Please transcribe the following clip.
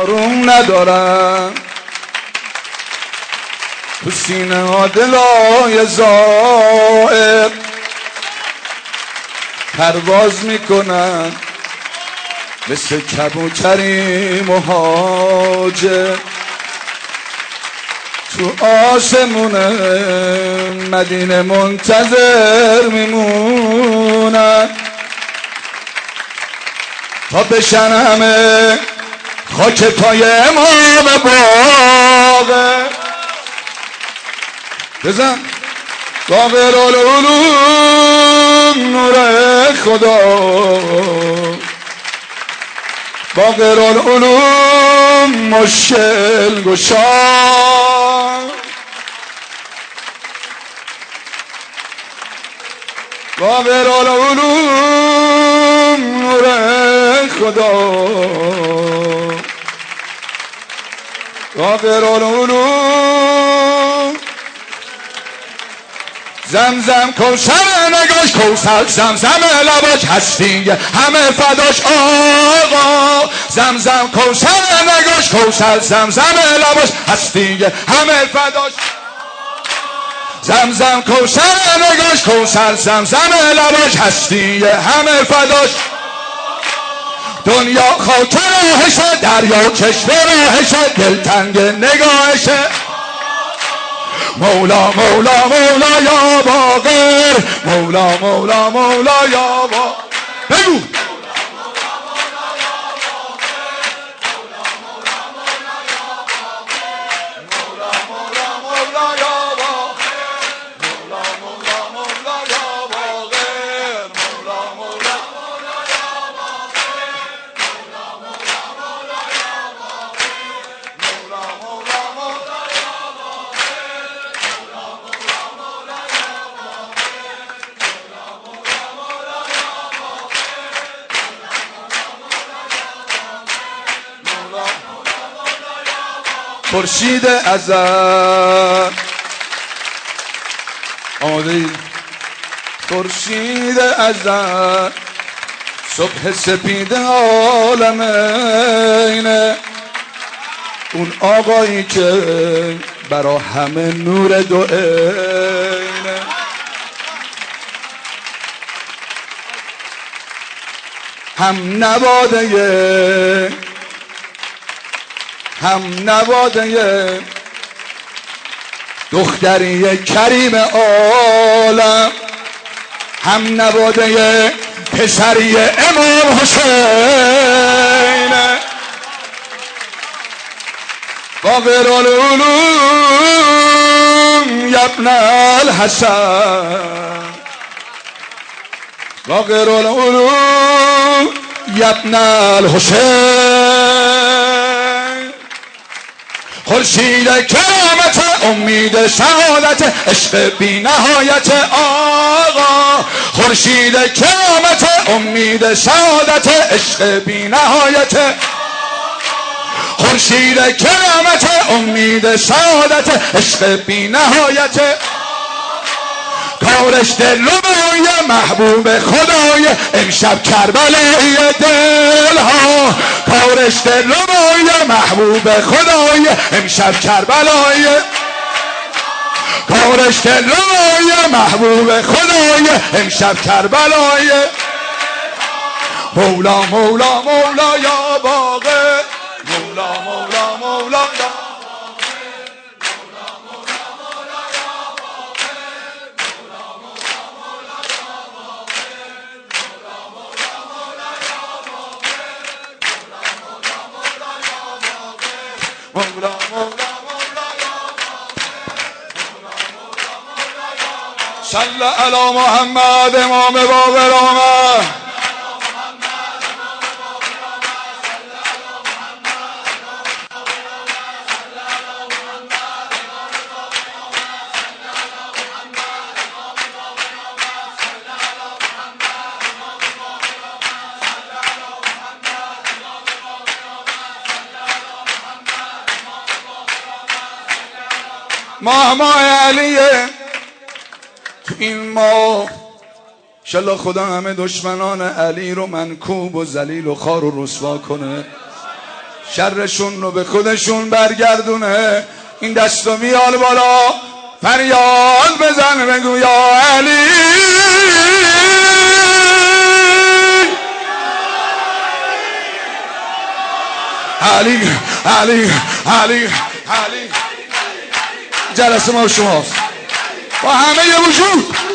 آروم ندارن، تو سینه ها دلای زائر پرواز میکنن مثل کبوتری مهاجر، تو آسمون مدینه منتظر میمونن تا بشن همه خاک پای امام باقر. بزن باقر العلوم نور خدا، باقر العلوم مشکل گشا، باقر العلوم نور خدا، باقر العلوم. زمزم کوثر نگاش، کوثر زمزم لباش، هستی همه فداش آقا. زمزم کوثر نگاش، کوثر زمزم لباش، هستی همه فداش. زمزم کوثر نگاش، کوثر زمزم لباش، هستی همه فداش. دنیا خاک راهشه، دریا چشم راهشه، دلتنگ نگاهشه. مولا مولا مولا یا باقر، مولا مولا مولا یا باقر. بگو خورشید ازل. آماده ای؟ خورشید ازل، صبح سپید عالمینه، اون آقایی که برا همه نور دو عینه. هم نواده دختری کریم عالم، هم نواده پسری امام حسین. باقر العلوم یبن الحسن، باقر العلوم یبن الحسین. خورشید کرامت، امید سعادت، عشق بی نهایت آقا. خورشید کرامت، امید سعادت، عشق بی نهایت. خورشید کرامت، امید سعادت، عشق بی نهایت. کارش دلربای محبوب خدای، امشب کربلای دل ها. کارش دلربای محبوب خدای، امشب کربلای. کارش دلربای محبوب خدای، امشب کربلای. مولا مولا مولا یا باقر، مولا مولا مولا یا مولا مولا مولا یا صل علی محمد امام باقر آمد. ماه علیه. تو این ماه انشالله خدا همه دشمنان علی رو منکوب و ذلیل و خوار و رسوا کنه. شرشون رو به خودشون برگردونه. این دستو میال بالا فریاد بزن بگو یا علی علی علی علی علی. جلسه ما شماست با همه وجود.